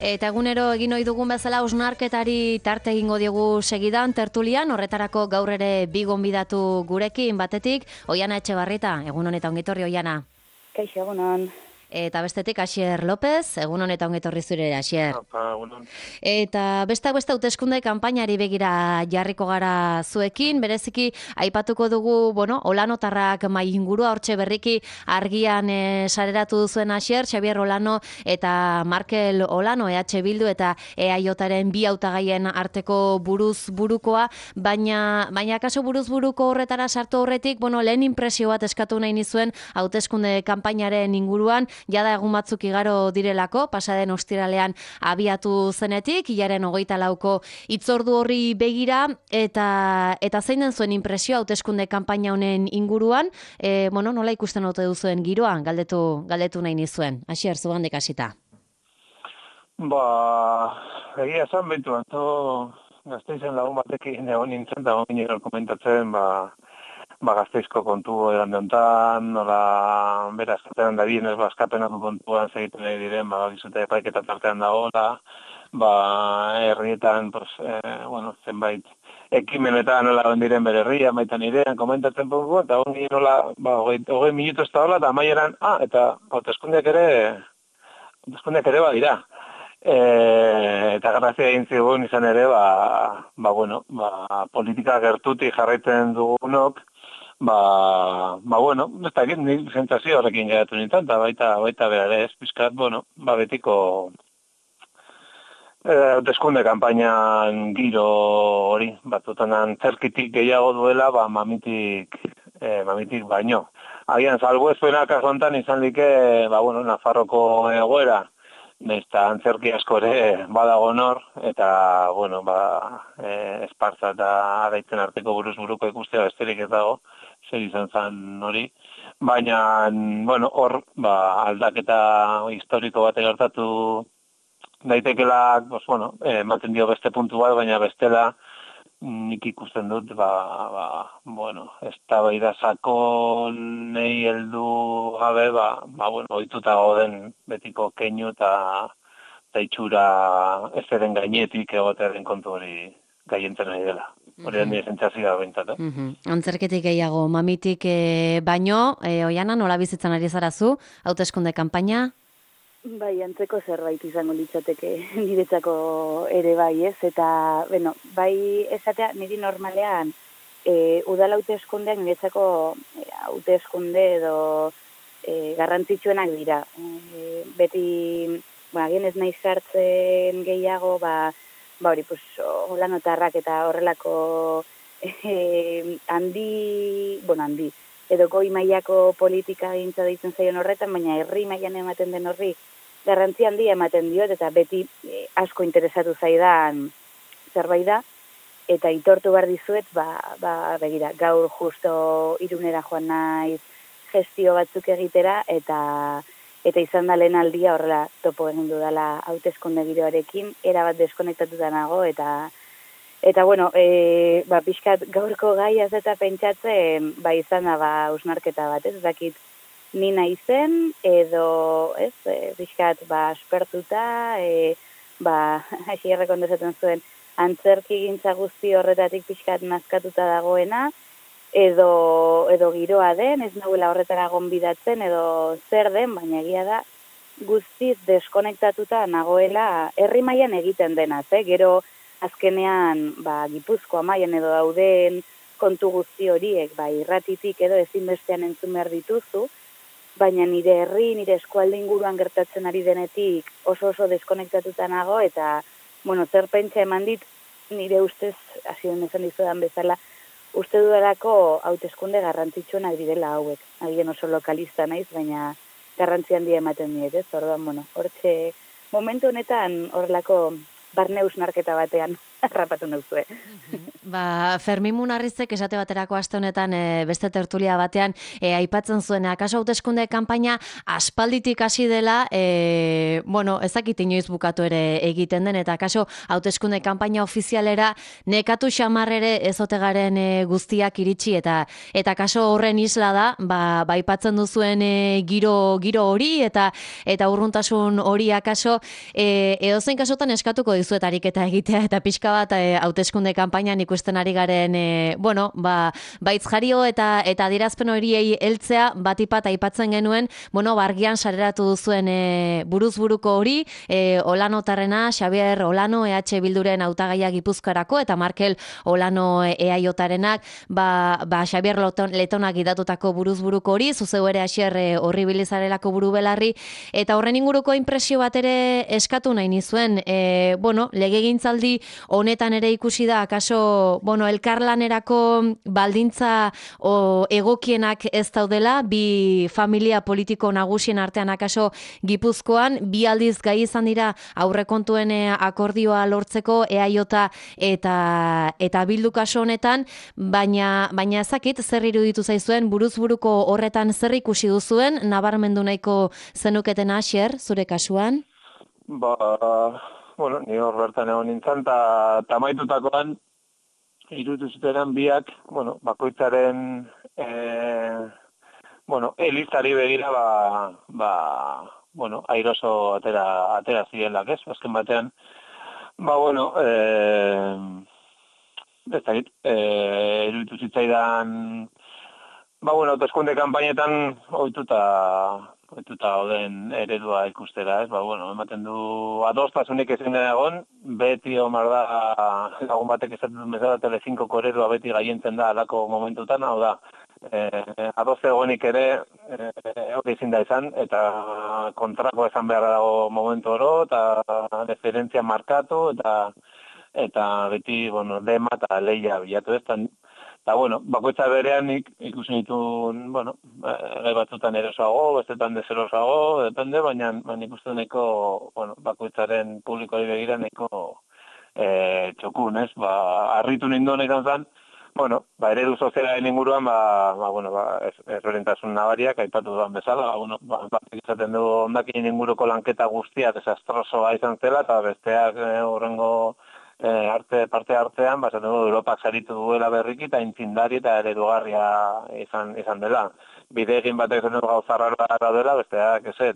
Eta egunero egin ohi dugun bezala hausnarketari tarte egingo diogu segidan tertulian, horretarako gaur ere bi gonbidatu gurekin batetik, Oiana Etxebarrieta, egun honetan ongi etorri Oiana. Kaixo, egunon. Eta bestetik Asier López, egun honetan ongi etorri zure Asier. Egunon. Eta besteak beste hauteskunde kanpainari begira jarriko gara zuekin, bereziki aipatuko dugu, Olanotarrak mai ingurua hortxe berriki argian sareratu duzuen Asier, Xabier Olano eta Markel Olano, EH Bildu eta EAJaren bi hautagaien arteko buruz burukoa, baina kaso buruz buruko horretara sartu horretik, lehen inpresio bat eskatu nahi nizuen hauteskunde kanpainaren inguruan, jada egun batzuk igaro direlako, pasaden ostiralean abiatu zenetik, hilaren 24ko hitzordu horri begira, eta zein den zuen inpresio hauteskunde kanpaina honen inguruan, nola ikusten ote duzuen giroan, galdetu nahi nizuen. Asier, zugandik hasita. Egia esan behitu, Gasteizen lagun batekin egon nintzen, eta egon komentatzen, Gasteizko kontu edan deontan, nola, bera, eskatzen da bien, eskapenako kontuan segiten nahi diren, gizute epaiketa tartean dagoela, herrietan, zenbait, ekimenetan nola diren bere herria, maitan irean, komentatzen puntu, eta hori nola, 20 minutu ez da hola, eta amaieran, eta hauteskundeak ere badira. Eta grazia egin zigun izan ere, politika gertutik jarraitzen dugunok, ez da egin, sensazio horrekin geratu nintzen, eta baita berare ez, pizkat, betiko hauteskunde kanpainan giro hori, batzutan antzerkitik gehiago duela, mamitik baino. Agian, salbu ezpena kasontan izan like, Nafarroko egoera, eta antzerki asko ere badago nor, eta, Esparza eta Araitzen arteko buruz buruko ikustea besterik ez dago, zer izan zen hori. Baina, hor, aldaketa historiko bat gertatu daitekela, ematen dio beste puntu bat, baina bestela nik ikusten dut, eztabaida sakonei heldu gabe, ohituta gauden betiko keinu eta itxura ezeren gainetik egotearen kontu hori gaientzen nahi dela. Hori nire sentsazioa behintzat. Antzerketik gehiago, mamitik baino, Oiana, nola bizitzan ari zara zu, hauteskunde kanpaina? Bai, antzeko zerbait izango litzateke niretzako ere bai, ez? Eta, bai esatea, niri normalean, udal hauteskundeak niretzako hauteskunde edo garrantzitsuenak dira. Beti, agien ez nahi sartzen gehiago, Olanotarrak eta horrelako handi, edo goi mailako politika gintza deitzen zaion horretan, baina herri mailan ematen den horri garrantzi handia ematen diot, eta beti asko interesatu zaidan zerbait da, eta itortu behar dizuet, begira, gaur justo Irunera joan naiz gestio batzuk egitera, eta izan da lehen aldia horrela topo egin dudala hauteskunde giroarekin, erabat deskonektatuta nago, eta pixkat gaurko gaiaz eta pentsatzen, izan da, hausnarketa bat, ez dakit ni naizen, edo, ez, pixkat, aspertuta, Asierrek ondo esaten zuen, antzerki gintza guzti horretatik pixkat nazkatuta dagoena, edo giroa den, ez nahuela horretara gonbidatzen, edo zer den, baina egia da, guztiz deskonektatuta nagoela herri mailan egiten denaz, gero, azkenean, Gipuzkoa mailan edo dauden kontu guzti horiek, irratitik edo ezinbestean entzun behar dituzu, baina nire herri, nire eskualde inguruan gertatzen ari denetik oso deskonektatuta nago, eta, zer pentsa eman dit, nire ustez, hasieran esan dizudan bezala, uste dudalako hauteskunde garrantzitsuenak direla hauek. Agien oso lokalista naiz, baina garrantzi handia ematen diet, ez? Orduan, hortxe, momentu honetan horrelako barne hausnarketa batean. harrapatu nauzue. Ba, Fermin Munarrizek esate baterako aste honetan beste tertulia batean aipatzen zuen, akaso hauteskunde kanpaina aspalditik hasi dela, bueno, ezakit inoiz bukatu ere egiten den, eta akaso hauteskunde kanpaina ofizialera nekatu xamarrere ezotegaren guztiak iritsi, eta kaso horren isla da, ba aipatzen duzuen giro hori, eta urruntasun hori akaso edozein kasotan eskatuko dizuet ariketa egitea, eta pixka bat hauteskunde kanpainan ikusten ari garen, bueno, baitz jario eta adierazpen horiei heltzea, batipat aipatzen genuen, bueno, argian sareratu duzuen buruzburuko hori, Olanotarrena, Xabier Olano, EH Bilduren hautagaia Gipuzkoarako, eta Markel Olano EAJarenak, Xabier Letonak idatutako buruzburuko hori, zuzeu ere Asier horribilizarelako buru belarri, eta horren inguruko inpresio bat ere eskatu nahi nizuen, bueno, legegintzaldi honetan ere ikusi da, akaso, bueno, elkarlanerako baldintza egokienak ez daudela, bi familia politiko nagusien artean akaso Gipuzkoan, bi aldiz gai izan dira aurrekontuen akordioa lortzeko EAJ eta Bildu kaso honetan, baina ezakit zer iruditu zaizuen, buruzburuko horretan zer ikusi duzuen, nabarmendu nahiko zenuketen Asier, zure kasuan? Bueno, ni hor bertan egon nintzen, eta maitutakoan, iruditu zuten biak, bueno, bakoitzaren, bueno, elizari begira, bueno, airoso atera zirelak, ez? Azken batean, bueno, ez da, iruditu zitzaidan, bueno, hauteskunde kanpainetan ohituta oden eredua ikustera, ez? Bueno, ematen du adostasunik ezin egon, beti omar da, lagun batek esaten duen bezala Telecinco eredua beti gaientzen da alako momentutan, hau da, adoste egonik ere, hori ezin da izan, eta kontrako esan beharra dago momentu oro, eta referentzia markatu, eta beti, bueno, dema eta lehia bilatu ez, eta, bueno, bakoitza berean ikusi dituen, bueno, gai batzutan erosoago, bestetan dezerosoago, depende, baina ikusten nahiko, bueno, bakoitzaren publikoari begira nahiko txokun, ez? Harritu ninduen izan zen, bueno, eredu sozialaren inguruan, bueno, ezberdintasun nabariak, aipatu duan bezala, bueno, batek izaten du ondakin inguruko lanketa guztia desastrosoa izan zela, eta besteak horrengo parte hartzean, esaten du Europak saritu duela berriki, eta intzindari eta eredugarria izan dela. Bide egin batek zen gauzarra dela, besteak eset,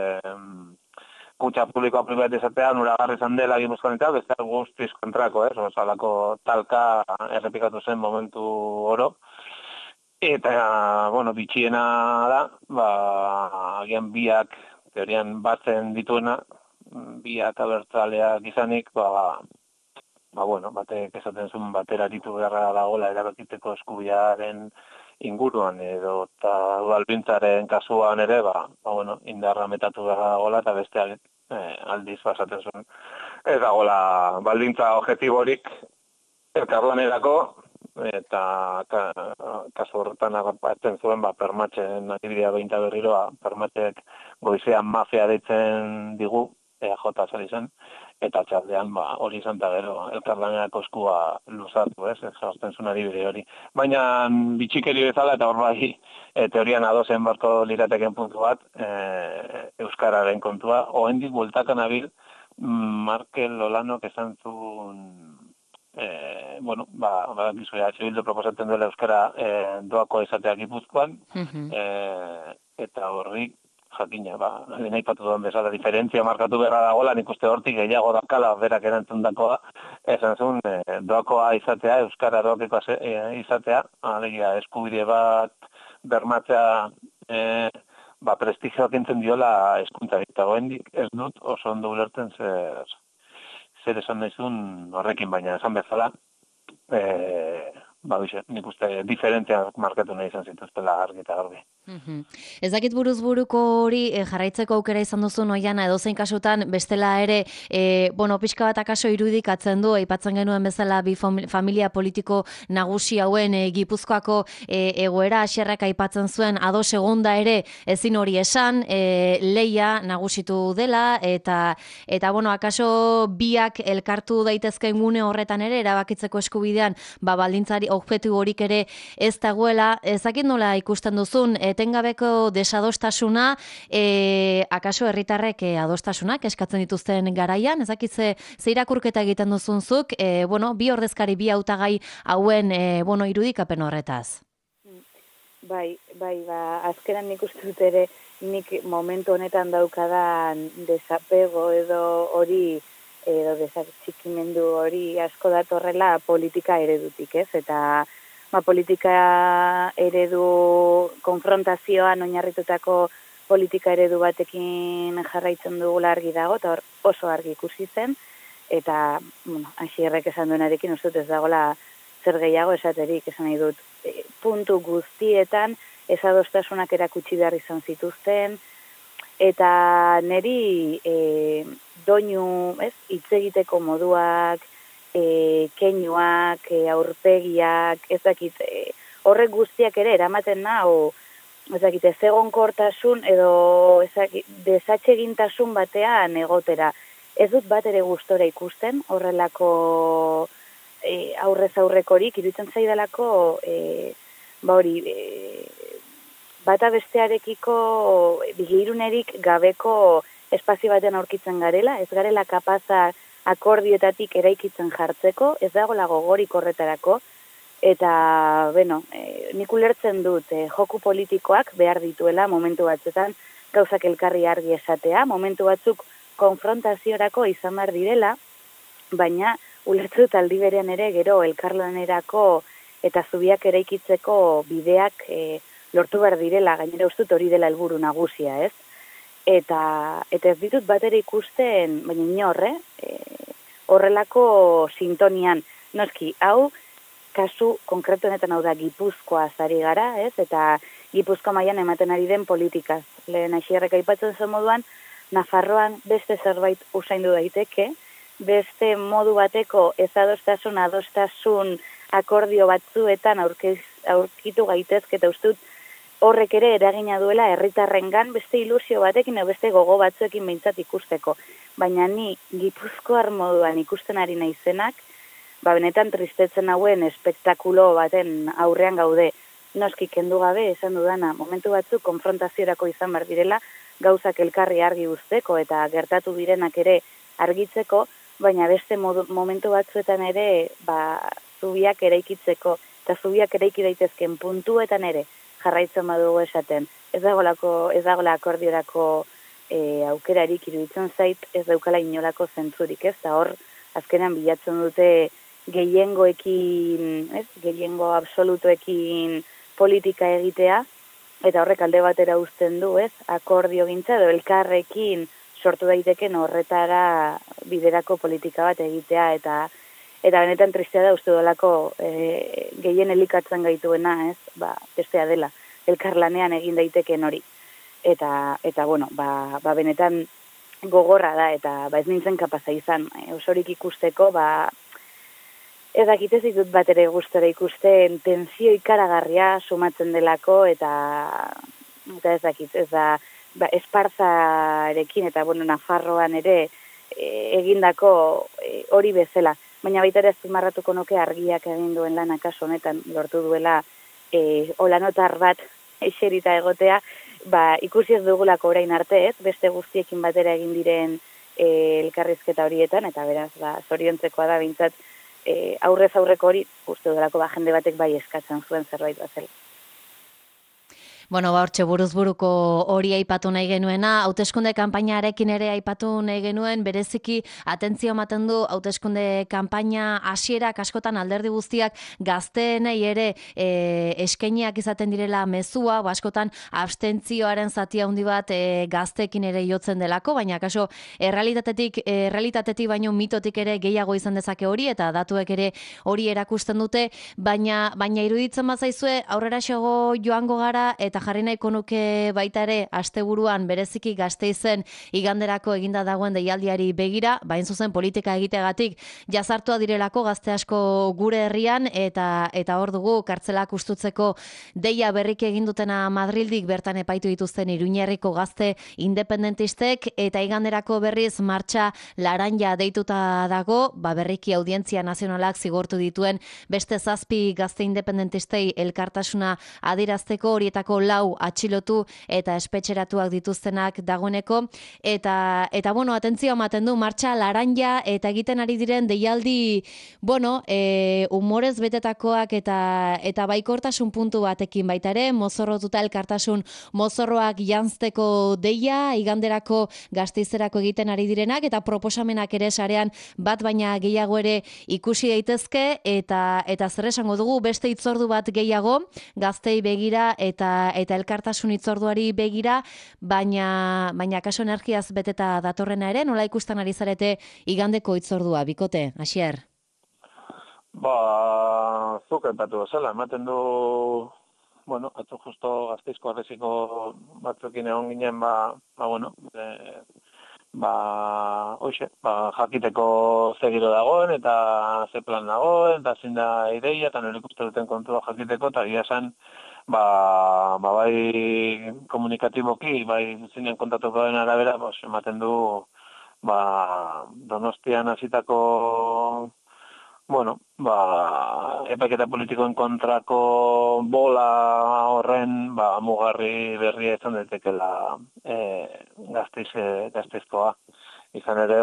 kutsa publikoa privatizatea nuragarri izan dela Gipuzkoan eta besteak guztiz kontrako, osalako talka errepikatu zen momentu oro. Eta, bueno, bitxiena da, agian biak, teorian batzen dituena, biak abertzaleak izanik, bueno, batek esaten zuen batera ditu beharra dagoela erabakiteko eskubiaren inguruan edo eta udalbintzaren kasuan ere, bueno, indarra metatu beharra dagoela eta besteak aldiz basaten zuen. Ez dagoela baldintza objektiborik elkarlanerako eta kasu horretan agarpatzen zuen, permatzen adibidea behinta berriro, permatzek goizean mafia deitzen digu, EAJ zari zen, eta txaldean hori izan eta gero elkarlanerako eskua luzatu, ez jartzen zuen adibide hori. Baina bitxikeri bezala eta hor teorian adozen barko lirateken puntu bat, Euskararen kontua, oendik bueltakan abil Markel Olanok esan zuen, bueno, badakizu Bildu proposatzen duela Euskara doako izatea Gipuzkoan, eta horrik jakina, nahi patu duen bezala, diferentzia markatu beharra dagoela, nik uste hortik gehiago dakala, berak erantzun dakoa, esan zuen, doakoa izatea, Euskara doakeko izatea, alegia eskubide bat bermatzea, prestigioak entzen diola eskuntza eta goendik, ez dut oso ondo ulertzen zer esan nahizun horrekin, baina esan bezala, nik uste diferentzia markatu nahi izan zituztela argi eta garbi. Ez dakit buruz buruko hori jarraitzeko aukera izan duzu Oihana edozein kasutan bestela ere pixka bat akaso irudikatzen du aipatzen genuen bezala bi familia politiko nagusi hauen Gipuzkoako egoera Asierrek aipatzen zuen ado segunda ere ezin hori esan leia nagusitu dela eta akaso biak elkartu daitezkeen gune horretan ere erabakitzeko eskubidean baldintzari objektu horik ere ez dagoela. Ez dakit nola ikusten duzun etengabeko desadostasuna, akaso herritarrek adostasunak eskatzen dituzten garaian, ez dakit ze irakurketa egiten duzunzuk, bi ordezkari, bi hautagai hauen irudikapen horretaz. Bai, azkenan nik uste dut ere, nik momentu honetan daukadan desapego edo hori, edo desatxikimendu hori asko datorrela politika eredutik, ez? Eta politika eredu konfrontazioan oinarritutako politika eredu batekin jarraitzen dugula argi dago, eta oso argi ikusi zen, eta Asierrek esan duenarekin uste dut ez dagoela zer gehiago esaterik, esan nahi dut, puntu guztietan ezadostasunak erakutsi behar izan zituzten, eta niri doinu, hitz egiteko moduak, keinuak, aurpegiak, ez dakit, horrek guztiak ere eramaten nau, ez dakit, ez egonkortasun edo desatsegintasun batean egotera. Ez dut bat ere gustora ikusten, horrelako aurrez aurrekorik, iruditzen zaidalako, bata bestearekiko bigirunerik gabeko espazio batean aurkitzen garela, ez garela kapazak akordioetatik eraikitzen jartzeko, ez dagoela gogorik horretarako, eta, nik ulertzen dut, joku politikoak behar dituela momentu batzuetan gauzak elkarri argi esatea, momentu batzuk konfrontaziorako izan behar direla, baina ulertzen dut aldi berean ere gero elkarlanerako eta zubiak eraikitzeko bideak lortu behar direla, gainera ustut hori dela helburu nagusia, ez? Eta ez ditut bat ere ikusten, baina inorre, horrelako sintonian. Noski, hau, kasu konkretu honetan hau da Gipuzkoa zari gara, ez? Eta Gipuzkoa mailan ematen ari den politikaz. Lehen Asierrek aipatzen zen moduan, Nafarroan beste zerbait usaindu daiteke, beste modu bateko adostasun akordio batzuetan aurkitu gaitezke, eta ustut horrek ere eragina duela herritarrengan beste ilusio batekin edo beste gogo batzuekin behintzat ikusteko. Baina ni Gipuzkoar moduan ikusten ari naizenak, benetan tristetzen hauen espektakulo baten aurrean gaude. Noski kendu gabe esan dudana, momentu batzuk konfrontaziorako izan behar direla, gauzak elkarri argi uzteko eta gertatu direnak ere argitzeko, baina beste momentu batzuetan ere zubiak eraikitzeko, eta zubiak eraiki daitezken puntuetan ere jarraitzen badugu esaten. Ez dagoela akordiorako aukerarik iruditzen zait, ez daukala inolako zentzurik, ez? Eta hor, azkenan bilatzen dute gehiengo absolutoekin politika egitea, eta horrek alde batera uzten du, ez? Akordio gintza edo elkarrekin sortu daiteken horretara biderako politika bat egitea, eta benetan tristea da uste dolako gehien elikatzen gaituena, ez? Bestea dela, elkarlanean egin daiteken hori. Eta benetan gogorra da, eta ez nintzen kapaza izan, osorik ikusteko, ez dakit ez ditut bat ere gustora ikusten tensio ikaragarria sumatzen delako, eta ez dakit, ez da, Esparzarekin eta Nafarroan ere egindako hori bezala. Baina baita ere azpimarratuko nuke argiak egin duen lan akaso honetan lortu duela olanotar bat eserita egotea, ikusi ez dugulako orain arte, ez? Beste guztiekin batera egin diren elkarrizketa horietan, eta beraz, zoriontzekoa da bintzat aurrez aurreko hori, uste dudalako jende batek bai eskatzen zuen zerbait bazela. Hortxe buruzburuko hori aipatu nahi genuena, hauteskunde kanpainarekin ere aipatu nahi genuen, bereziki atentzio ematen du hauteskunde kanpaina hasierak askotan alderdi guztiak gazteenei ere eskainiak izaten direla mezua, askotan abstentzioaren zati handi bat gazteekin ere jotzen delako, baina kaso errealitatetik baino mitotik ere gehiago izan dezake hori, eta datuek ere hori erakusten dute, baina iruditzen bazaizue aurrera joango gara, eta jarri nahiko nuke baita ere asteburuan bereziki Gasteizen iganderako eginda dagoen deialdiari begira, bain zuzen politika egiteagatik jazartua direlako gazte asko gure herrian eta hor dugu kartzelak ustutzeko deia berriki egin dutena Madrildik bertan epaitu dituzten Iruñerriko gazte independentistek eta iganderako berriz martxa laranja deituta dago, berriki audientzia nazionalak zigortu dituen beste 7 gazte independentistei elkartasuna adierazteko horietako 4 atxilotu eta espetxeratuak dituztenak dagoeneko eta bueno, atentzioa ematen du martxa laranja eta egiten ari diren deialdi, bueno, humorez betetakoak eta baikortasun puntu batekin baita ere, mozorrotuta elkartasun mozorroak janzteko deia, iganderako Gasteizerako egiten ari direnak eta proposamenak ere sarean bat baina gehiago ere ikusi daitezke eta zer esango dugu beste hitzordu bat gehiago gaztei begira eta elkartasun hitzorduari begira, baina kaso energiaz beteta datorrena ere, nola ikusten ari zarete igandeko hitzordua, bikote, Asier? Zuk aipatu bezala, ematen du, bueno, atzo justo Gasteizko arreziko batzuekin egon ginen, jakiteko ze giro dagoen, eta ze plan dagoen, eta zein da ideia, eta nire ikuste duten kontua jakiteko, eta gira esan, bai komunikatiboki, bai zinen kontatuko den arabera, ematen du, Donostian hasitako, epaiketa politikoen kontrako bola horren, mugarri berria izan daitekeela Gasteizkoa. Izan ere,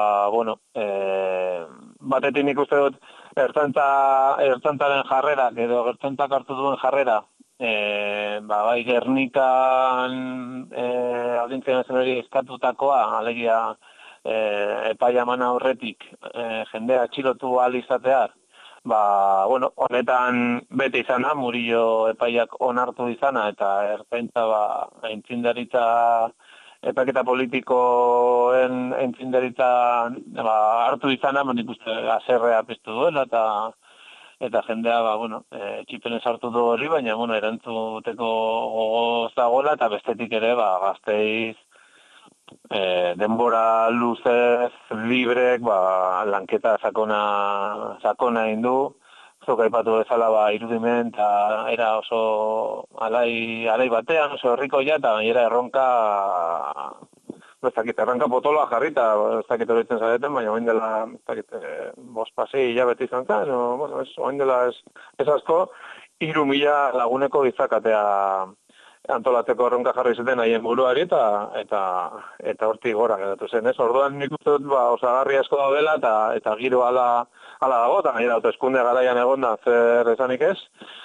batetik nik uste dut ertzaintzaren jarrera, edo ertzaintzak hartu duen jarrera, bai Gernikan audientzia nazionali eskatutakoa, alegia epaia eman aurretik jendea atxilotu ahal izatear, honetan bete izana, Murillo epaiak onartu izana, eta ertzaintza aintzindaritza epaiketa politikoen aintzindaritza hartu izana, nik uste haserrea piztu duela, eta jendea, txipenez hartu du hori, baina, erantzuteko gogoz dagoela, eta bestetik ere, Gasteiz, denbora luzez, librek, lanketa sakona egin du, zuk aipatu bezala irudimen, eta era oso alai batean, oso herrikoia, eta gainera erronka, erronka potoloa jarrita, ez dakit horitzen zareten, baina oain dela, ez dakit, 5-6 hilabete izan zen, oain dela ez asko, 3.000 laguneko izakatea antolatzeko erronka jarri zuten haien buruari eta hortik gora geratu zen, ez? Orduan nik uste dut osagarri asko daudela eta giro ala dago, eta gainera autoeskunde garaian egonda zer esanik ez,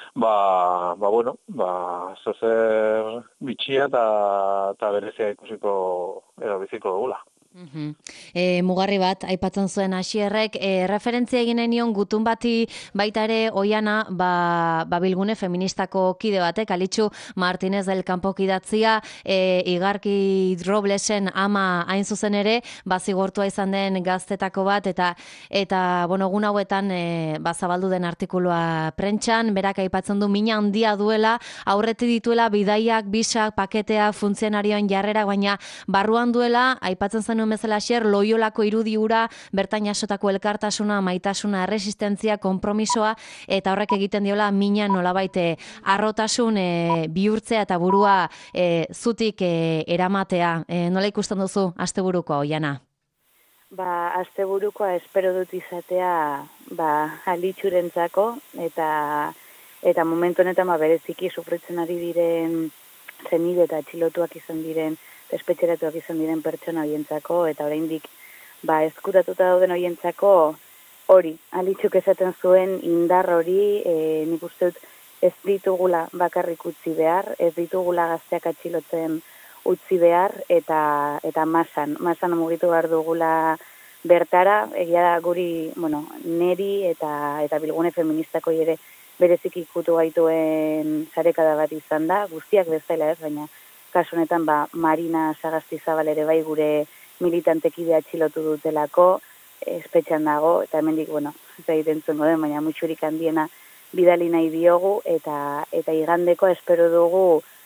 zozer bitxia eta berezia ikusiko edo biziko dugula. Mugarri bat, aipatzen zuen Asierrek, referentzia egin nion gutun bati baita ere oiana, Bilgune feministako kide batek, Alitxu Martínez del Campo kidatzia, Igarki Roblesen ama hain zuzen ere, zigortua izan den gaztetako bat, eta egun hauetan zabaldu den artikulua prentxan, berak aipatzen du mina handia duela, aurretik dituela bidaiak, bisak, paketeak, funtzionarioen jarrera, baina barruan duela, aipatzen zen bezala Asier, Loiolako irudi hura, bertain jasotako elkartasuna, maitasuna, erresistentzia, konpromisoa, eta horrek egiten diola mina nolabait harrotasun bihurtzea eta burua zutik eramatea. Nola ikusten duzu asteburukoa, Oiana? Asteburukoa espero dut izatea Alitxurentzako, eta momentu honetan bereziki sufritzen ari diren zenide eta atxilotuak izan diren, espetxeratuak izan diren pertsona horientzako, eta oraindik eskuratuta dauden horientzako hori, Alitxuk esaten zuen indar hori, nik uste dut ez ditugula bakarrik utzi behar, ez ditugula gazteak atxilotzen utzi behar, eta masan mugitu behar dugula bertara, egia da guri, neri eta Bilgune feministako ere berezik ikutu gaituen sarekada bat izan da, guztiak bezala ez, baina kasu honetan Marina Sagastizabal ere bai gure militantekidea atxilotu dutelako, espetxean dago, eta hemendik, ez egiten zuen goden, baina mutxurik handiena bidali nahi diogu, eta igandeko espero dugu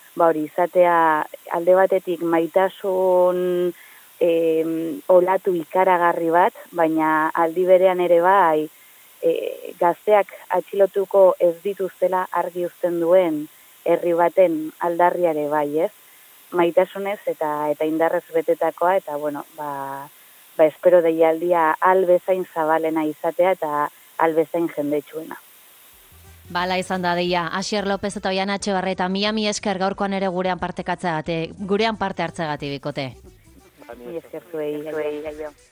hori izatea alde batetik maitasun olatu ikaragarri bat, baina aldi berean ere bai gazteak atxilotuko ez dituztela argi uzten duen herri baten aldarriare bai, ez? Maitasunez eta indarrez betetakoa, eta bueno, espero deialdia albezain zabalena izatea eta albezain jendetsuena. Bala izan da deia, Asier López eta Oiana Etxebarrieta, mi esker gaurkoan ere gurean parte hartzeagatik bikote. Mi esker zuei.